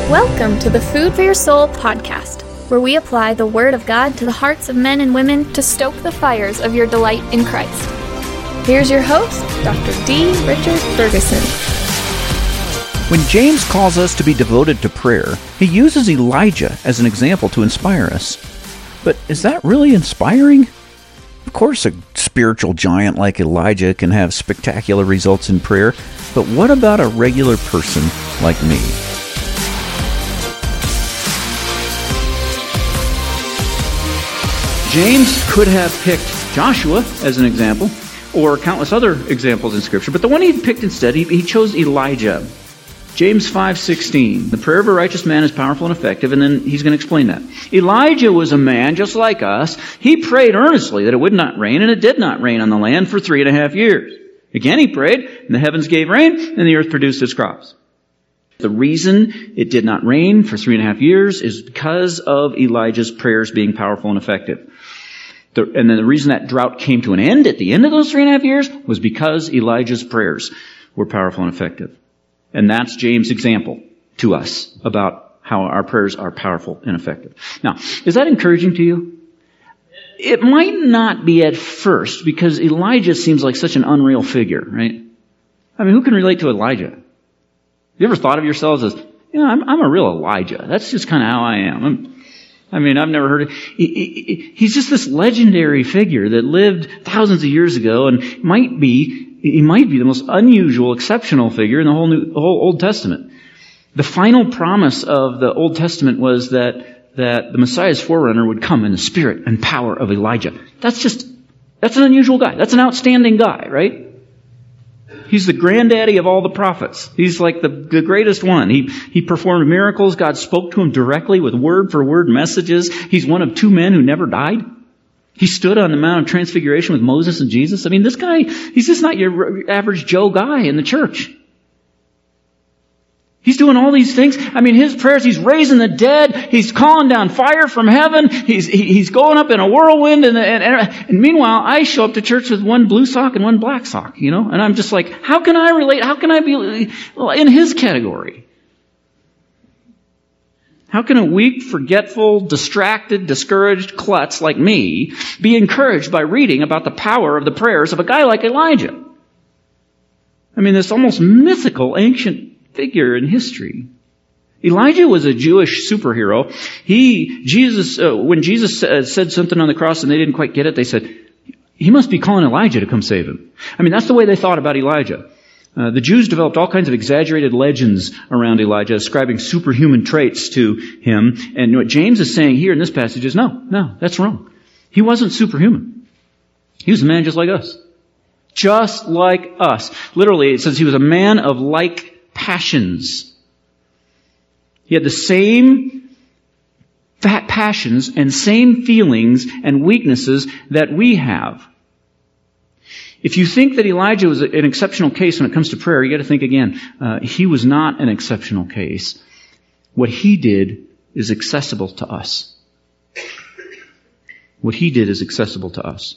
Welcome to the Food for Your Soul podcast, where we apply the Word of God to the hearts of men and women to stoke the fires of your delight in Christ. Here's your host, Dr. D. Richard Ferguson. When James calls us to be devoted to prayer, he uses Elijah as an example to inspire us. But is that really inspiring? Of course, a spiritual giant like Elijah can have spectacular results in prayer, but what about a regular person like me? James could have picked Joshua as an example, or countless other examples in Scripture, but the one he picked instead, he chose Elijah. James 5:16, the prayer of a righteous man is powerful and effective, and then he's going to explain that. Elijah was a man just like us. He prayed earnestly that it would not rain, and it did not rain on the land for 3.5 years. Again he prayed, and the heavens gave rain, and the earth produced its crops. The reason it did not rain for 3.5 years is because of Elijah's prayers being powerful and effective. And then the reason that drought came to an end at the end of those 3.5 years was because Elijah's prayers were powerful and effective. And that's James' example to us about how our prayers are powerful and effective. Now, is that encouraging to you? It might not be at first, because Elijah seems like such an unreal figure, right? I mean, who can relate to Elijah? You ever thought of yourselves as, I'm a real Elijah. That's just kind of how I am. I've never heard of he's just this legendary figure that lived thousands of years ago, and he might be the most unusual, exceptional figure in the whole Old Testament. The final promise of the Old Testament was that the Messiah's forerunner would come in the spirit and power of Elijah. That's an unusual guy. That's an outstanding guy, right? He's the granddaddy of all the prophets. He's like the greatest one. He performed miracles. God spoke to him directly with word-for-word messages. He's one of 2 men who never died. He stood on the Mount of Transfiguration with Moses and Jesus. I mean, this guy, he's just not your average Joe guy in the church. He's doing all these things. I mean, his prayers, he's raising the dead. He's calling down fire from heaven. He's going up in a whirlwind. And meanwhile, I show up to church with one blue sock and one black sock, And I'm just like, how can I relate? How can I be in his category? How can a weak, forgetful, distracted, discouraged klutz like me be encouraged by reading about the power of the prayers of a guy like Elijah? I mean, this almost mythical, ancient figure in history. Elijah was a Jewish superhero. When Jesus said something on the cross and they didn't quite get it, they said, he must be calling Elijah to come save him. I mean, that's the way they thought about Elijah. The Jews developed all kinds of exaggerated legends around Elijah, ascribing superhuman traits to him. And what James is saying here in this passage is, no, that's wrong. He wasn't superhuman. He was a man just like us. Just like us. Literally, it says he was a man of like passions. He had the same passions and same feelings and weaknesses that we have. If you think that Elijah was an exceptional case when it comes to prayer, you got to think again. He was not an exceptional case. What he did is accessible to us. What he did is accessible to us.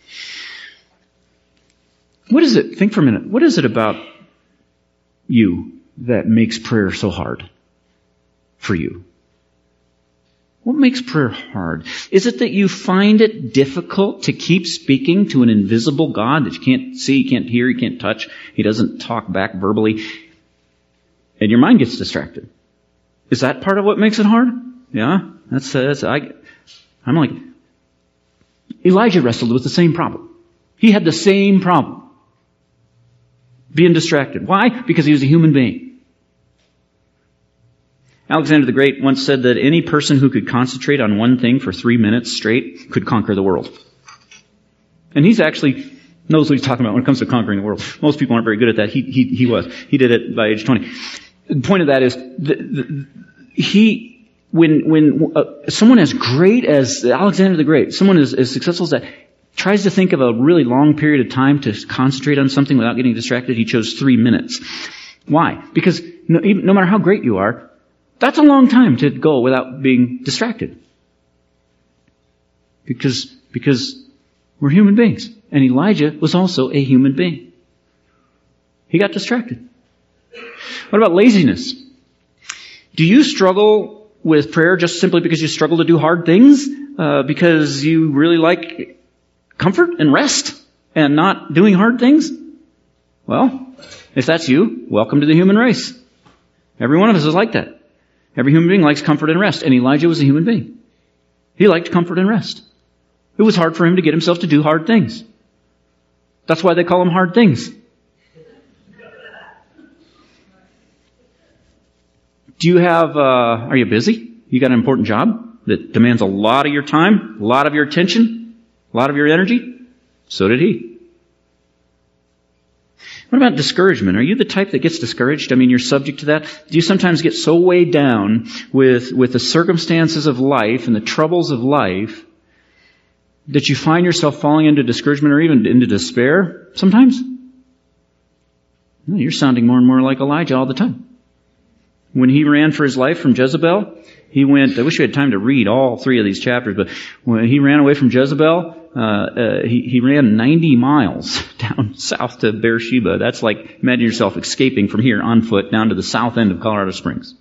What is it? Think for a minute. What is it about you that makes prayer so hard for you? What makes prayer hard? Is it that you find it difficult to keep speaking to an invisible God that you can't see, you can't hear, you can't touch? He doesn't talk back verbally. And your mind gets distracted. Is that part of what makes it hard? Yeah. I'm like, Elijah wrestled with the same problem. He had the same problem. Being distracted. Why? Because he was a human being. Alexander the Great once said that any person who could concentrate on one thing for 3 minutes straight could conquer the world. And he's actually knows what he's talking about when it comes to conquering the world. Most people aren't very good at that. He was. He did it by age 20. The point of that is, when someone as great as Alexander the Great, someone as successful as that, tries to think of a really long period of time to concentrate on something without getting distracted, he chose 3 minutes. Why? Because no matter how great you are, that's a long time to go without being distracted. Because we're human beings. And Elijah was also a human being. He got distracted. What about laziness? Do you struggle with prayer just simply because you struggle to do hard things? Because you really like comfort and rest and not doing hard things? Well, if that's you, welcome to the human race. Every one of us is like that. Every human being likes comfort and rest, and Elijah was a human being. He liked comfort and rest. It was hard for him to get himself to do hard things. That's why they call them hard things. Are you busy? You got an important job that demands a lot of your time, a lot of your attention, a lot of your energy? So did he. What about discouragement? Are you the type that gets discouraged? I mean, you're subject to that. Do you sometimes get so weighed down with the circumstances of life and the troubles of life that you find yourself falling into discouragement or even into despair sometimes? No, you're sounding more and more like Elijah all the time. When he ran for his life from Jezebel, he went, I wish we had time to read all 3 of these chapters, but when he ran away from Jezebel, he ran 90 miles down south to Beersheba. That's like, imagine yourself escaping from here on foot down to the south end of Colorado Springs.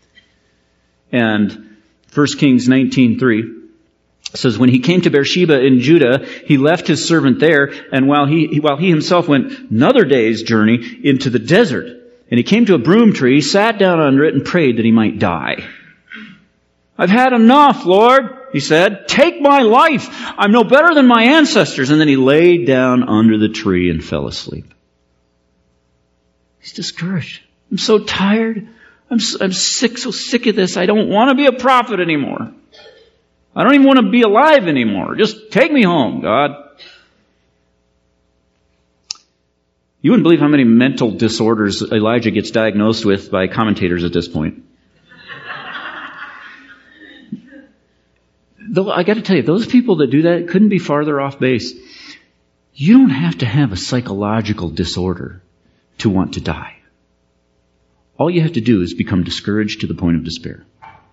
And 1 Kings 19:3 says, when he came to Beersheba in Judah, he left his servant there, and while he himself went another day's journey into the desert, and he came to a broom tree, sat down under it, and prayed that he might die. I've had enough, Lord, he said. Take my life. I'm no better than my ancestors. And then he laid down under the tree and fell asleep. He's discouraged. I'm so tired. I'm sick, so sick of this. I don't want to be a prophet anymore. I don't even want to be alive anymore. Just take me home, God. You wouldn't believe how many mental disorders Elijah gets diagnosed with by commentators at this point. Though I got to tell you, those people that do that couldn't be farther off base. You don't have to have a psychological disorder to want to die. All you have to do is become discouraged to the point of despair.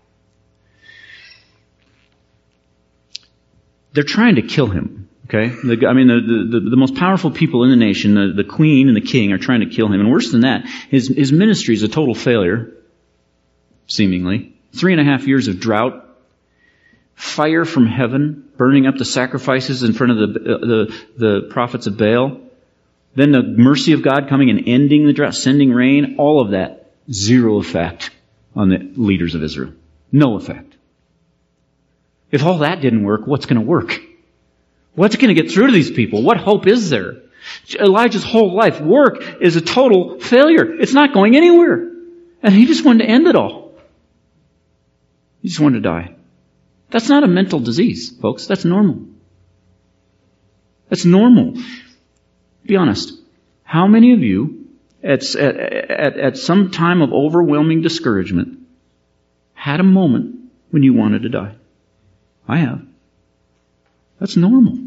They're trying to kill him. Okay? The most powerful people in the nation, the queen and the king, are trying to kill him. And worse than that, his ministry is a total failure, seemingly. 3.5 years of drought. Fire from heaven, burning up the sacrifices in front of the prophets of Baal. Then the mercy of God coming and ending the drought, sending rain. All of that, zero effect on the leaders of Israel. No effect. If all that didn't work, what's going to work? What's going to get through to these people? What hope is there? Elijah's whole life work is a total failure. It's not going anywhere. And he just wanted to end it all. He just wanted to die. That's not a mental disease, folks. That's normal. That's normal. Be honest. How many of you, at some time of overwhelming discouragement, had a moment when you wanted to die? I have. That's normal.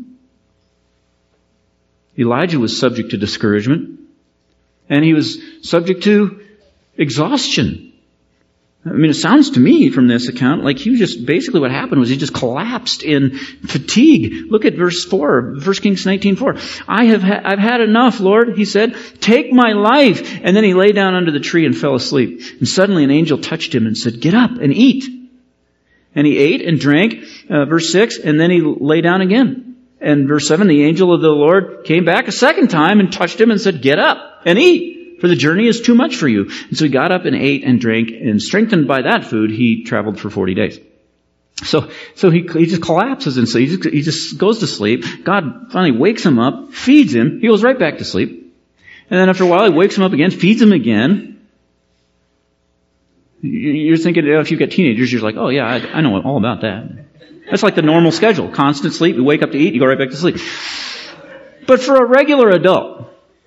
Elijah was subject to discouragement, and he was subject to exhaustion. I mean, it sounds to me from this account like basically what happened was he just collapsed in fatigue. Look at verse 4, 1 Kings 19:4. I've had enough, Lord, he said. Take my life. And then he lay down under the tree and fell asleep. And suddenly an angel touched him and said, get up and eat. And he ate and drank, verse 6, and then he lay down again. And verse 7, the angel of the Lord came back a second time and touched him and said, get up and eat. For the journey is too much for you. And so he got up and ate and drank, and strengthened by that food, he traveled for 40 days. So he just collapses and so he just goes to sleep. God finally wakes him up, feeds him. He goes right back to sleep. And then after a while, he wakes him up again, feeds him again. You're thinking, if you've got teenagers, you're like, oh yeah, I know all about that. That's like the normal schedule. Constant sleep. You wake up to eat, you go right back to sleep. But for a regular adult,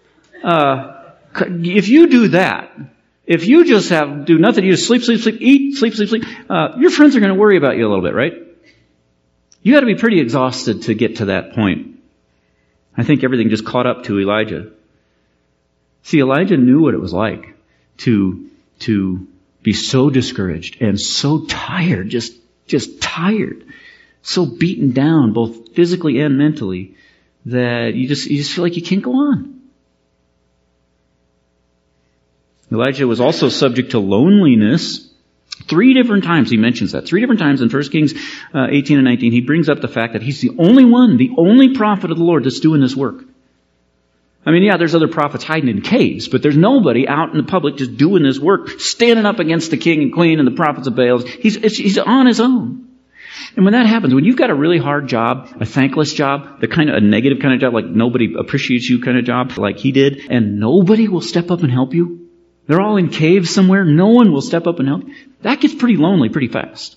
if you do that, if you just do nothing, you just sleep, eat, sleep, your friends are going to worry about you a little bit, right? You got to be pretty exhausted to get to that point. I think everything just caught up to Elijah. See, Elijah knew what it was like to be so discouraged and so tired, just tired, so beaten down, both physically and mentally, that you just feel like you can't go on. Elijah was also subject to loneliness. 3 different times he mentions that. 3 different times in 1 Kings 18 and 19, he brings up the fact that he's the only one, the only prophet of the Lord that's doing this work. I mean, yeah, there's other prophets hiding in caves, but there's nobody out in the public just doing this work, standing up against the king and queen and the prophets of Baal. He's on his own. And when that happens, when you've got a really hard job, a thankless job, a negative kind of job, like nobody appreciates you kind of job, like he did, and nobody will step up and help you, they're all in caves somewhere, no one will step up and help you, that gets pretty lonely pretty fast.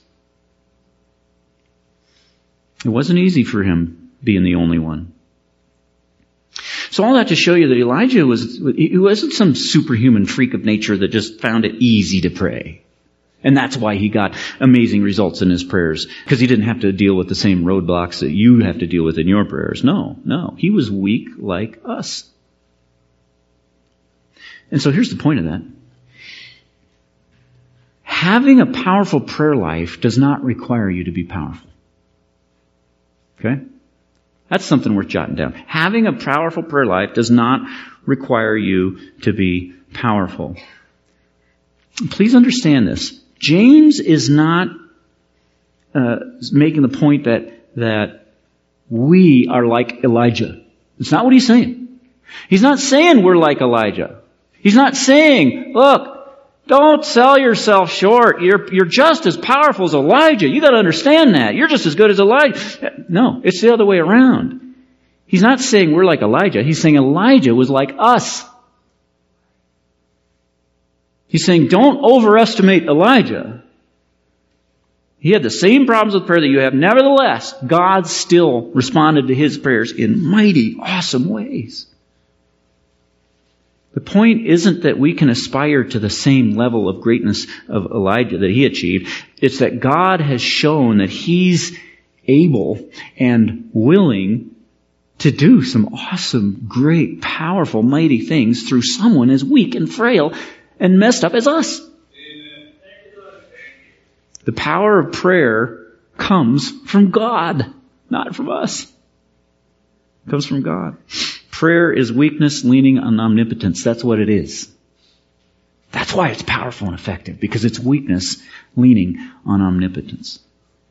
It wasn't easy for him being the only one. So all that to show you that Elijah he wasn't some superhuman freak of nature that just found it easy to pray. And that's why he got amazing results in his prayers, because he didn't have to deal with the same roadblocks that you have to deal with in your prayers. No. He was weak like us. And so here's the point of that. Having a powerful prayer life does not require you to be powerful. Okay? That's something worth jotting down. Having a powerful prayer life does not require you to be powerful. Please understand this. James is not making the point that we are like Elijah. It's not what he's saying. He's not saying we're like Elijah. He's not saying, look, don't sell yourself short. You're just as powerful as Elijah. You got to understand that. You're just as good as Elijah. No, it's the other way around. He's not saying we're like Elijah. He's saying Elijah was like us. He's saying don't overestimate Elijah. He had the same problems with prayer that you have. Nevertheless, God still responded to his prayers in mighty, awesome ways. The point isn't that we can aspire to the same level of greatness of Elijah that he achieved. It's that God has shown that he's able and willing to do some awesome, great, powerful, mighty things through someone as weak and frail and messed up as us. The power of prayer comes from God, not from us. It comes from God. Prayer is weakness leaning on omnipotence. That's what it is. That's why it's powerful and effective, because it's weakness leaning on omnipotence.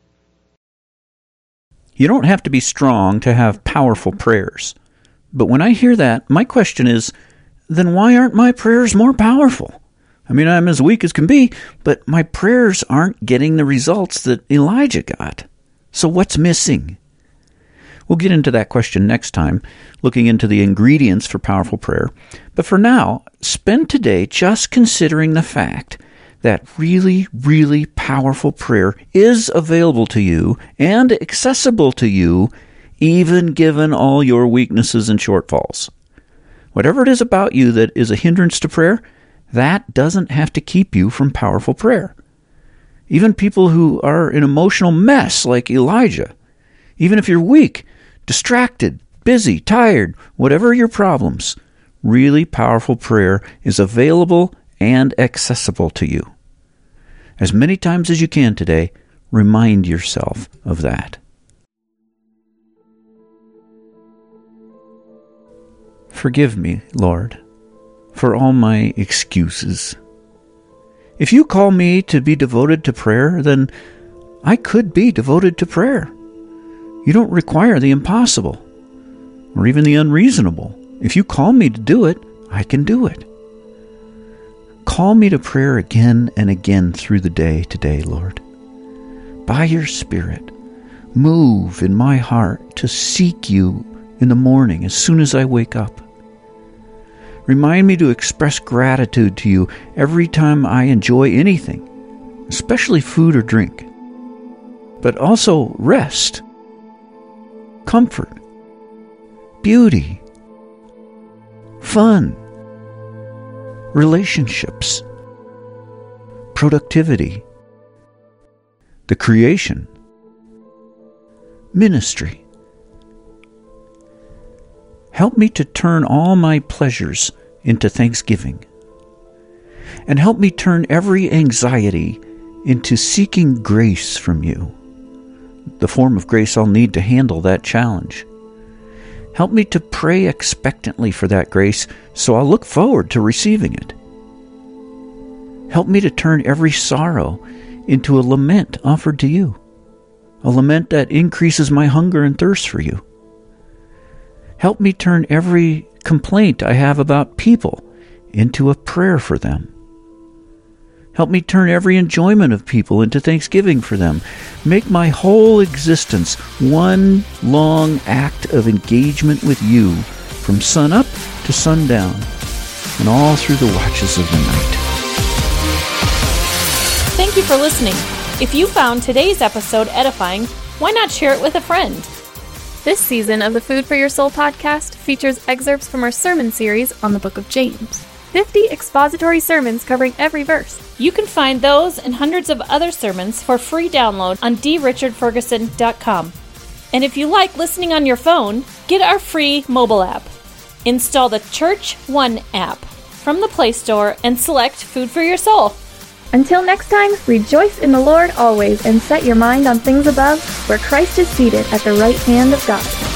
You don't have to be strong to have powerful prayers. But when I hear that, my question is, then why aren't my prayers more powerful? I mean, I'm as weak as can be, but my prayers aren't getting the results that Elijah got. So what's missing? We'll get into that question next time, looking into the ingredients for powerful prayer. But for now, spend today just considering the fact that really, really powerful prayer is available to you and accessible to you, even given all your weaknesses and shortfalls. Whatever it is about you that is a hindrance to prayer, that doesn't have to keep you from powerful prayer. Even people who are an emotional mess like Elijah, even if you're weak, distracted, busy, tired, whatever your problems, really powerful prayer is available and accessible to you. As many times as you can today, remind yourself of that. Forgive me, Lord, for all my excuses. If you call me to be devoted to prayer, then I could be devoted to prayer. You don't require the impossible or even the unreasonable. If you call me to do it, I can do it. Call me to prayer again and again through the day today, Lord. By your Spirit, move in my heart to seek you in the morning as soon as I wake up. Remind me to express gratitude to you every time I enjoy anything, especially food or drink, but also rest, comfort, beauty, fun, relationships, productivity, the creation, ministry. Help me to turn all my pleasures into thanksgiving. And help me turn every anxiety into seeking grace from you, the form of grace I'll need to handle that challenge. Help me to pray expectantly for that grace so I'll look forward to receiving it. Help me to turn every sorrow into a lament offered to you, a lament that increases my hunger and thirst for you. Help me turn every complaint I have about people into a prayer for them. Help me turn every enjoyment of people into thanksgiving for them. Make my whole existence one long act of engagement with you from sun up to sundown and all through the watches of the night. Thank you for listening. If you found today's episode edifying, why not share it with a friend? This season of the Food for Your Soul podcast features excerpts from our sermon series on the book of James. 50 expository sermons covering every verse. You can find those and hundreds of other sermons for free download on drichardferguson.com. And if you like listening on your phone, get our free mobile app. Install the Church One app from the Play Store and select Food for Your Soul. Until next time, rejoice in the Lord always and set your mind on things above, where Christ is seated at the right hand of God.